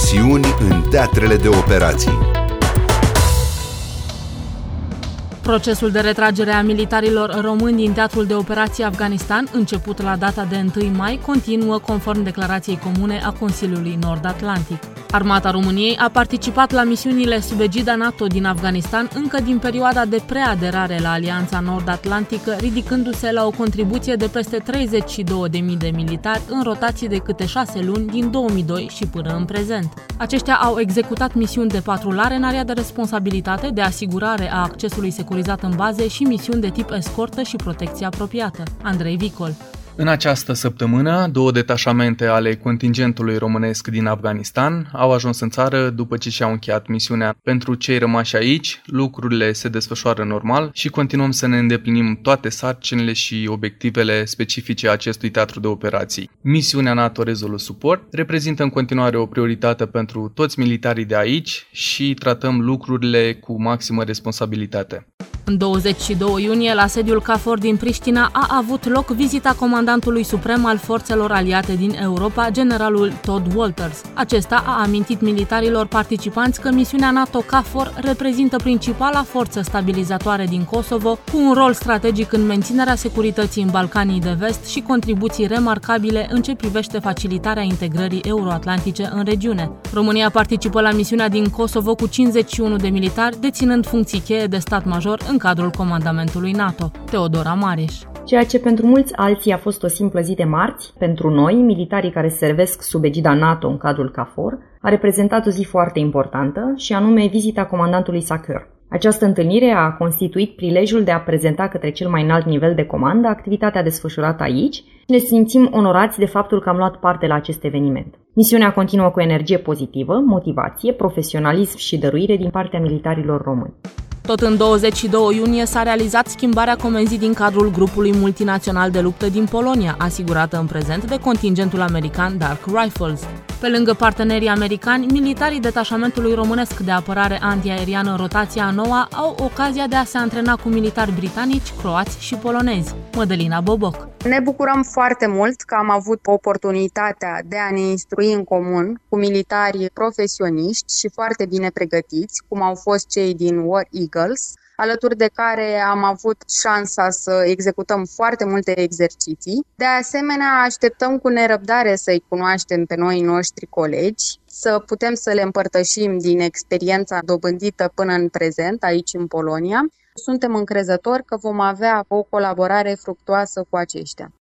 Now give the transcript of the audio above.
misiuni în teatrele de operații. Procesul de retragere a militarilor români din teatrul de operații Afganistan, început la data de 1 mai, continuă conform declarației comune a Consiliului Nord-Atlantic. Armata României a participat la misiunile sub egida NATO din Afganistan încă din perioada de preaderare la Alianța Nord-Atlantică, ridicându-se la o contribuție de peste 32.000 de militari în rotații de câte 6 luni din 2002 și până în prezent. Aceștia au executat misiuni de patrulare în area de responsabilitate, de asigurare a accesului securizat în baze și misiuni de tip escortă și protecție apropiată. Andrei Vicol. În această săptămână, 2 detașamente ale contingentului românesc din Afganistan au ajuns în țară după ce și-au încheiat misiunea. Pentru cei rămași aici, lucrurile se desfășoară normal și continuăm să ne îndeplinim toate sarcinile și obiectivele specifice acestui teatru de operații. Misiunea NATO Resolute Support reprezintă în continuare o prioritate pentru toți militarii de aici și tratăm lucrurile cu maximă responsabilitate. În 22 iunie, la sediul KFOR din Priștina, a avut loc vizita comandantului suprem al forțelor aliate din Europa, generalul Todd Walters. Acesta a amintit militarilor participanți că misiunea NATO KFOR reprezintă principala forță stabilizatoare din Kosovo, cu un rol strategic în menținerea securității în Balcanii de Vest și contribuții remarcabile în ce privește facilitarea integrării euroatlantice în regiune. România participă la misiunea din Kosovo cu 51 de militari, deținând funcții cheie de stat major în cadrul comandamentului NATO. Teodora Mariș. Ceea ce pentru mulți alții a fost o simplă zi de marți, pentru noi, militarii care servesc sub egida NATO în cadrul KFOR, a reprezentat o zi foarte importantă, și anume vizita comandantului SACEUR. Această întâlnire a constituit prilejul de a prezenta către cel mai înalt nivel de comandă activitatea desfășurată aici și ne simțim onorați de faptul că am luat parte la acest eveniment. Misiunea continuă cu energie pozitivă, motivație, profesionalism și dăruire din partea militarilor români. Tot în 22 iunie s-a realizat schimbarea comenzii din cadrul grupului multinațional de luptă din Polonia, asigurată în prezent de contingentul american Dark Rifles. Pe lângă partenerii americani, militarii detașamentului românesc de apărare antiaeriană rotația a noua au ocazia de a se antrena cu militari britanici, croați și polonezi. Mădălina Boboc. Ne bucurăm foarte mult că am avut oportunitatea de a ne instrui în comun cu militari profesioniști și foarte bine pregătiți, cum au fost cei din War Eagles, alături de care am avut șansa să executăm foarte multe exerciții. De asemenea, așteptăm cu nerăbdare să-i cunoaștem pe noi noștri colegi, să putem să le împărtășim din experiența dobândită până în prezent aici în Polonia. Suntem încrezători că vom avea o colaborare fructuoasă cu aceștia.